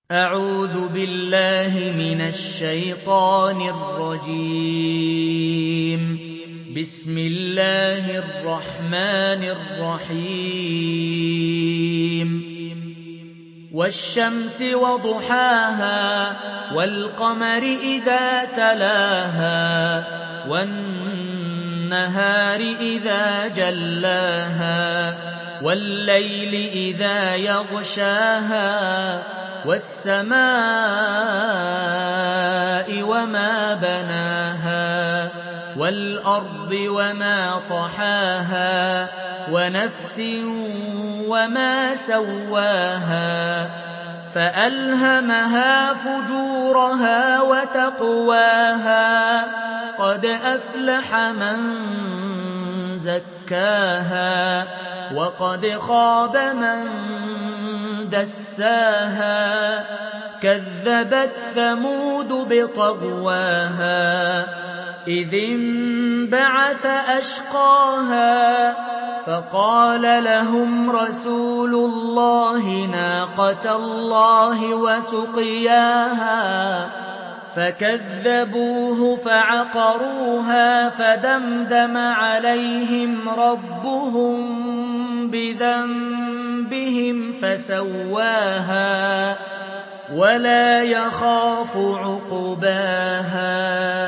أعوذ بالله من الشيطان الرجيم. بسم الله الرحمن الرحيم. والشمس وضحاها والقمر إذا تلاها والنهار إذا جلاها والليل إذا يغشاها والسماء وما بناها والأرض وما طحاها ونفس وما سواها فألهمها فجورها وتقواها قد أفلح من زكاها وقد خاب من دساها كذبت ثمود بطغواها إذ انبعث أشقاها فقال لهم رسول الله ناقة الله وسقياها فكذبوه فعقروها فدمدم عليهم ربهم بذنبهم فسواها ولا يخاف عقباها